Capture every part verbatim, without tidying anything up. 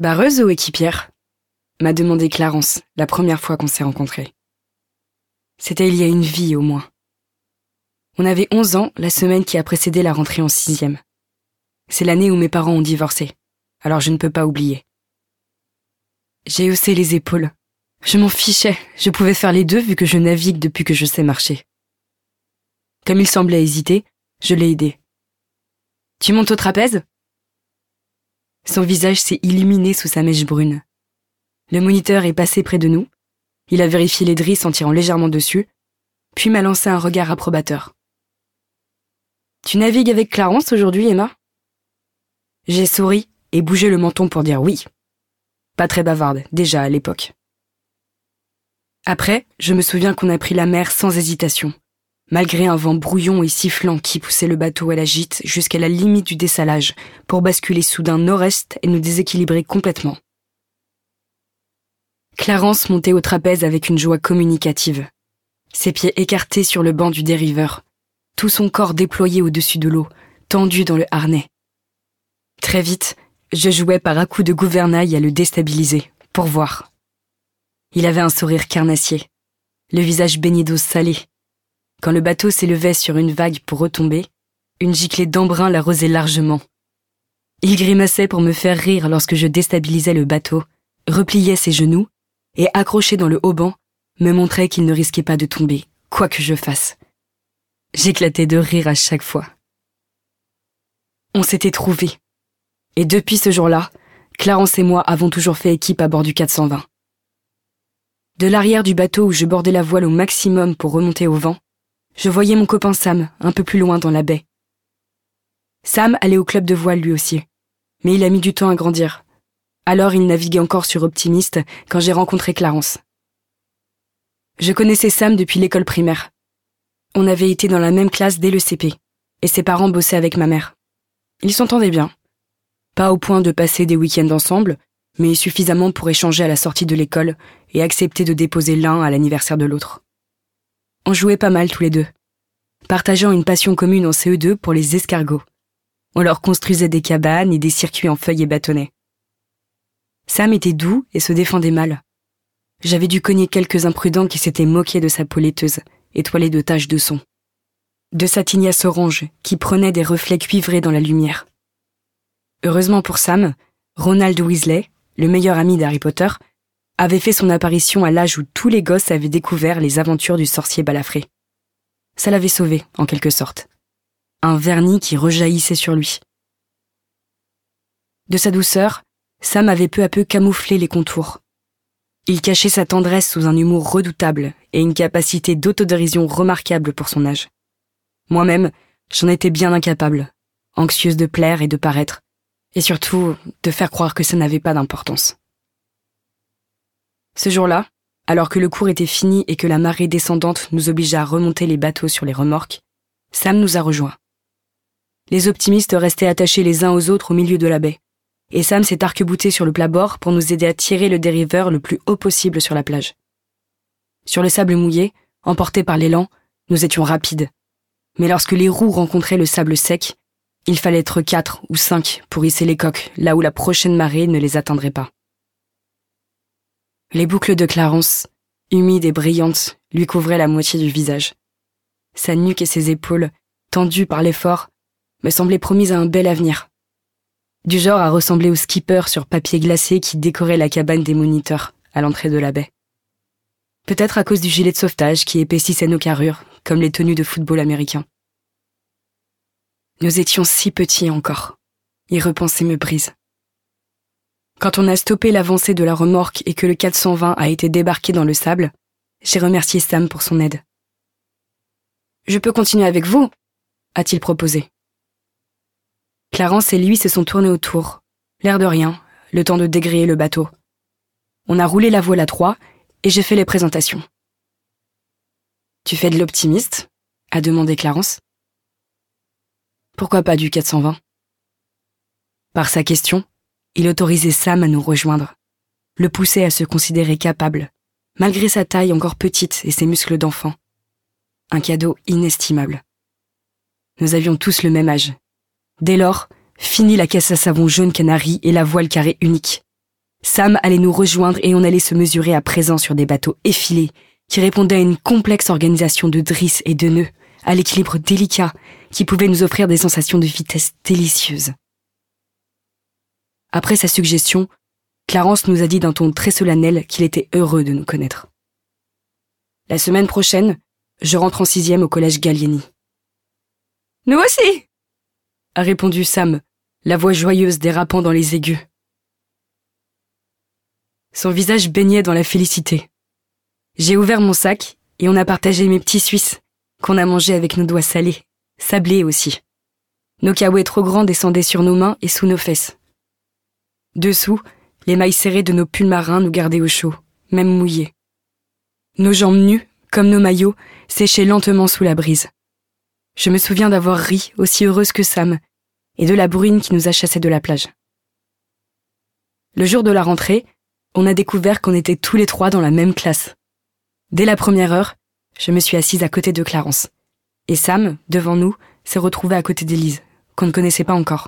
Barreuse ou équipière ? M'a demandé Clarence, la première fois qu'on s'est rencontrés. C'était il y a une vie au moins. On avait onze ans la semaine qui a précédé la rentrée en sixième. C'est l'année où mes parents ont divorcé, alors je ne peux pas oublier. J'ai haussé les épaules. Je m'en fichais, je pouvais faire les deux vu que je navigue depuis que je sais marcher. Comme il semblait hésiter, je l'ai aidé. « Tu montes au trapèze ?» Son visage s'est illuminé sous sa mèche brune. Le moniteur est passé près de nous. Il a vérifié les drisses en tirant légèrement dessus, puis m'a lancé un regard approbateur. « Tu navigues avec Clarence aujourd'hui, Emma ?» J'ai souri et bougé le menton pour dire oui. Pas très bavarde, déjà à l'époque. Après, je me souviens qu'on a pris la mer sans hésitation, malgré un vent brouillon et sifflant qui poussait le bateau à la gîte jusqu'à la limite du dessalage pour basculer soudain nord-est et nous déséquilibrer complètement. Clarence montait au trapèze avec une joie communicative, ses pieds écartés sur le banc du dériveur, tout son corps déployé au-dessus de l'eau, tendu dans le harnais. Très vite, je jouais par à-coups de gouvernail à le déstabiliser, pour voir. Il avait un sourire carnassier, le visage baigné d'eau salée. Quand le bateau s'élevait sur une vague pour retomber, une giclée d'embrun l'arrosait largement. Il grimaçait pour me faire rire lorsque je déstabilisais le bateau, repliait ses genoux et, accroché dans le haubans, me montrait qu'il ne risquait pas de tomber, quoi que je fasse. J'éclatais de rire à chaque fois. On s'était trouvés. Et depuis ce jour-là, Clarence et moi avons toujours fait équipe à bord du quatre cent vingt. De l'arrière du bateau où je bordais la voile au maximum pour remonter au vent, je voyais mon copain Sam un peu plus loin dans la baie. Sam allait au club de voile lui aussi, mais il a mis du temps à grandir. Alors il naviguait encore sur Optimiste quand j'ai rencontré Clarence. Je connaissais Sam depuis l'école primaire. On avait été dans la même classe dès le C P, et ses parents bossaient avec ma mère. Ils s'entendaient bien. Pas au point de passer des week-ends ensemble, mais suffisamment pour échanger à la sortie de l'école et accepter de déposer l'un à l'anniversaire de l'autre. On jouait pas mal tous les deux, partageant une passion commune en C E deux pour les escargots. On leur construisait des cabanes et des circuits en feuilles et bâtonnets. Sam était doux et se défendait mal. J'avais dû cogner quelques imprudents qui s'étaient moqués de sa peau laiteuse, étoilée de taches de son, de sa tignasse orange qui prenait des reflets cuivrés dans la lumière. Heureusement pour Sam, Ronald Weasley, le meilleur ami d'Harry Potter, avait fait son apparition à l'âge où tous les gosses avaient découvert les aventures du sorcier balafré. Ça l'avait sauvé, en quelque sorte. Un vernis qui rejaillissait sur lui. De sa douceur, Sam avait peu à peu camouflé les contours. Il cachait sa tendresse sous un humour redoutable et une capacité d'autodérision remarquable pour son âge. Moi-même, j'en étais bien incapable, anxieuse de plaire et de paraître, et surtout de faire croire que ça n'avait pas d'importance. Ce jour-là, alors que le cours était fini et que la marée descendante nous obligea à remonter les bateaux sur les remorques, Sam nous a rejoints. Les optimistes restaient attachés les uns aux autres au milieu de la baie, et Sam s'est arc-bouté sur le plat-bord pour nous aider à tirer le dériveur le plus haut possible sur la plage. Sur le sable mouillé, emportés par l'élan, nous étions rapides. Mais lorsque les roues rencontraient le sable sec, il fallait être quatre ou cinq pour hisser les coques là où la prochaine marée ne les atteindrait pas. Les boucles de Clarence, humides et brillantes, lui couvraient la moitié du visage. Sa nuque et ses épaules, tendues par l'effort, me semblaient promises à un bel avenir. Du genre à ressembler au skipper sur papier glacé qui décorait la cabane des moniteurs à l'entrée de la baie. Peut-être à cause du gilet de sauvetage qui épaississait nos carrures, comme les tenues de football américain. Nous étions si petits encore. Y repenser me brise. Quand on a stoppé l'avancée de la remorque et que le quatre cent vingt a été débarqué dans le sable, j'ai remercié Sam pour son aide. « Je peux continuer avec vous ?» a-t-il proposé. Clarence et lui se sont tournés autour, l'air de rien, le temps de dégréer le bateau. On a roulé la voile à trois et j'ai fait les présentations. « Tu fais de l'optimiste ?» a demandé Clarence. Pourquoi pas du quatre cent vingt ? Par sa question, il autorisait Sam à nous rejoindre, le poussait à se considérer capable, malgré sa taille encore petite et ses muscles d'enfant. Un cadeau inestimable. Nous avions tous le même âge. Dès lors, fini la caisse à savon jaune canari et la voile carrée unique. Sam allait nous rejoindre et on allait se mesurer à présent sur des bateaux effilés qui répondaient à une complexe organisation de drisses et de nœuds, à l'équilibre délicat qui pouvait nous offrir des sensations de vitesse délicieuses. Après sa suggestion, Clarence nous a dit d'un ton très solennel qu'il était heureux de nous connaître. La semaine prochaine, je rentre en sixième au collège Gallieni. « Nous aussi !» a répondu Sam, la voix joyeuse dérapant dans les aigus. Son visage baignait dans la félicité. J'ai ouvert mon sac et on a partagé mes petits Suisses, qu'on a mangés avec nos doigts salés, sablés aussi. Nos caouets trop grands descendaient sur nos mains et sous nos fesses. Dessous, les mailles serrées de nos pulls marins nous gardaient au chaud, même mouillés. Nos jambes nues, comme nos maillots, séchaient lentement sous la brise. Je me souviens d'avoir ri, aussi heureuse que Sam, et de la bruine qui nous a chassés de la plage. Le jour de la rentrée, on a découvert qu'on était tous les trois dans la même classe. Dès la première heure, je me suis assise à côté de Clarence. Et Sam, devant nous, s'est retrouvé à côté d'Élise, qu'on ne connaissait pas encore.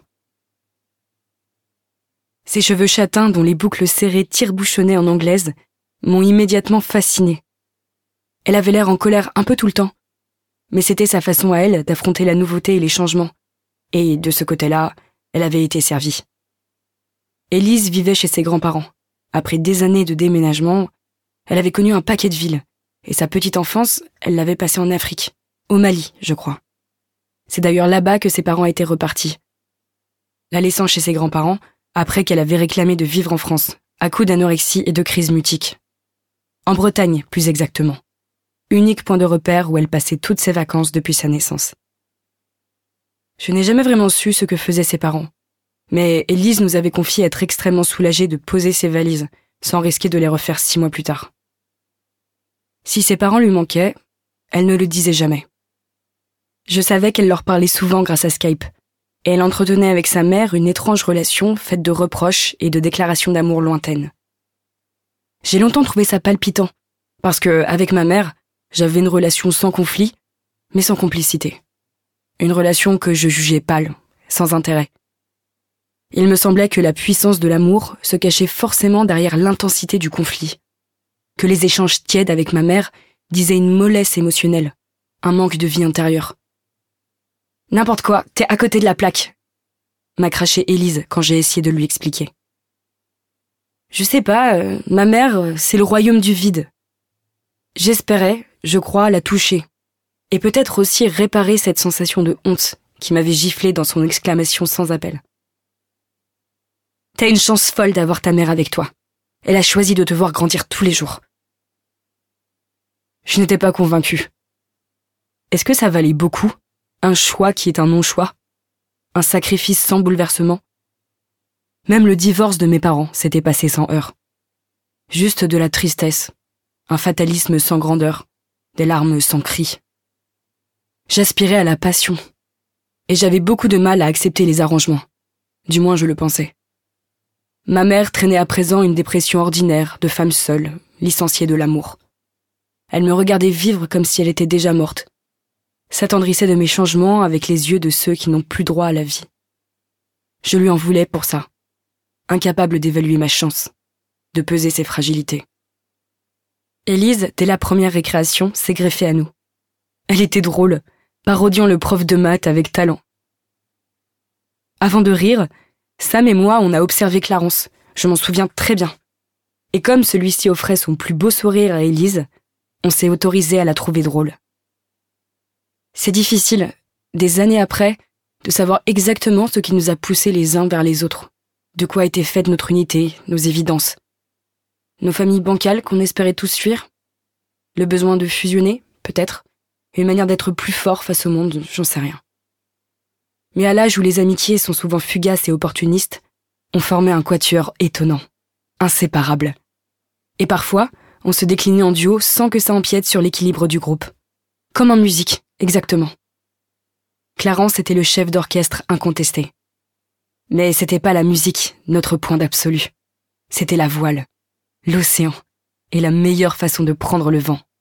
Ses cheveux châtains dont les boucles serrées tire-bouchonnaient en anglaise m'ont immédiatement fascinée. Elle avait l'air en colère un peu tout le temps, mais c'était sa façon à elle d'affronter la nouveauté et les changements. Et de ce côté-là, elle avait été servie. Élise vivait chez ses grands-parents. Après des années de déménagement, elle avait connu un paquet de villes, et sa petite enfance, elle l'avait passée en Afrique, au Mali, je crois. C'est d'ailleurs là-bas que ses parents étaient repartis. La laissant chez ses grands-parents, après qu'elle avait réclamé de vivre en France, à coups d'anorexie et de crise mutique. En Bretagne, plus exactement. Unique point de repère où elle passait toutes ses vacances depuis sa naissance. Je n'ai jamais vraiment su ce que faisaient ses parents, mais Élise nous avait confié être extrêmement soulagée de poser ses valises, sans risquer de les refaire six mois plus tard. Si ses parents lui manquaient, elle ne le disait jamais. Je savais qu'elle leur parlait souvent grâce à Skype, et elle entretenait avec sa mère une étrange relation faite de reproches et de déclarations d'amour lointaines. J'ai longtemps trouvé ça palpitant, parce que, avec ma mère, j'avais une relation sans conflit, mais sans complicité. Une relation que je jugeais pâle, sans intérêt. Il me semblait que la puissance de l'amour se cachait forcément derrière l'intensité du conflit, que les échanges tièdes avec ma mère disaient une mollesse émotionnelle, un manque de vie intérieure. « N'importe quoi, t'es à côté de la plaque !» m'a craché Élise quand j'ai essayé de lui expliquer. Je sais pas, euh, ma mère, c'est le royaume du vide. J'espérais, je crois, la toucher, et peut-être aussi réparer cette sensation de honte qui m'avait giflé dans son exclamation sans appel. T'as une chance folle d'avoir ta mère avec toi. Elle a choisi de te voir grandir tous les jours. Je n'étais pas convaincue. Est-ce que ça valait beaucoup, un choix qui est un non-choix, un sacrifice sans bouleversement? Même le divorce de mes parents s'était passé sans heurts. Juste de la tristesse, un fatalisme sans grandeur, des larmes sans cri. J'aspirais à la passion, et j'avais beaucoup de mal à accepter les arrangements. Du moins je le pensais. Ma mère traînait à présent une dépression ordinaire de femme seule, licenciée de l'amour. Elle me regardait vivre comme si elle était déjà morte, s'attendrissait de mes changements avec les yeux de ceux qui n'ont plus droit à la vie. Je lui en voulais pour ça, incapable d'évaluer ma chance, de peser ses fragilités. Élise, dès la première récréation, s'est greffée à nous. Elle était drôle, parodiant le prof de maths avec talent. Avant de rire, Sam et moi, on a observé Clarence, je m'en souviens très bien. Et comme celui-ci offrait son plus beau sourire à Élise, on s'est autorisé à la trouver drôle. C'est difficile, des années après, de savoir exactement ce qui nous a poussés les uns vers les autres, de quoi était faite notre unité, nos évidences. Nos familles bancales qu'on espérait tous fuir, le besoin de fusionner, peut-être, une manière d'être plus fort face au monde, j'en sais rien. Mais à l'âge où les amitiés sont souvent fugaces et opportunistes, on formait un quatuor étonnant, inséparable. Et parfois, on se déclinait en duo sans que ça empiète sur l'équilibre du groupe. Comme en musique, exactement. Clarence était le chef d'orchestre incontesté. Mais c'était pas la musique, notre point d'absolu. C'était la voile, l'océan, et la meilleure façon de prendre le vent.